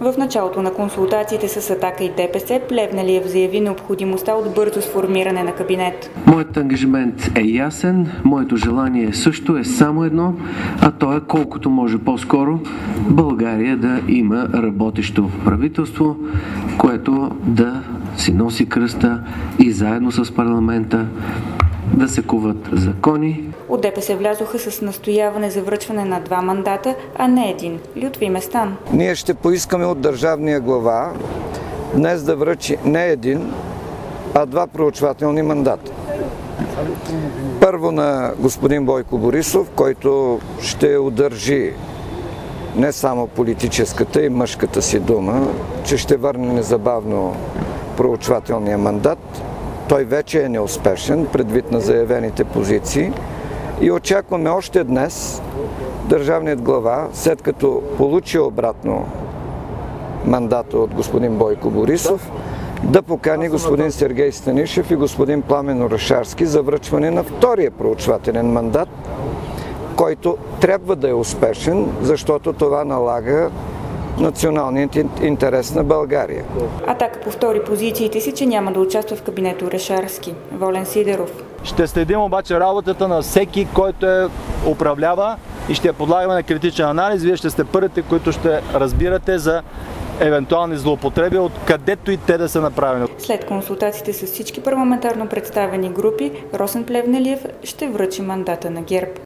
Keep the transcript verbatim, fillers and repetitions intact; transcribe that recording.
В началото на консултациите с Атака и ДПС Плевнелиев заяви необходимостта от бързо сформиране на кабинет. Моят ангажимент е ясен, моето желание също е само едно, а то е колкото може по-скоро България да има работещо правителство, което да си носи кръста и заедно с парламента да се куват закони. От ДПС влязоха с настояване за връчване на два мандата, а не един. Лютви Местан. Ние ще поискаме от държавния глава днес да връчи не един, а два проучвателни мандата. Първо на господин Бойко Борисов, който ще удържи не само политическата и мъжката си дума, че ще върне незабавно проучвателния мандат. Той вече е неуспешен, предвид на заявените позиции. И очакваме още днес държавният глава, след като получи обратно мандата от господин Бойко Борисов, да покани господин Сергей Станишев и господин Пламен Орешарски за връчване на втория проучвателен мандат, който трябва да е успешен, защото това налага националният интерес на България. Атака повтори позициите си, че няма да участва в кабинета Орешарски. Волен Сидеров. Ще следим обаче работата на всеки, който е управлява и ще я подлагаме на критичен анализ. Вие ще сте първите, които ще разбирате за евентуални злоупотреби, откъдето и те да са направени. След консултациите с всички парламентарно представени групи, Росен Плевнелиев ще връчи мандата на ГЕРБ.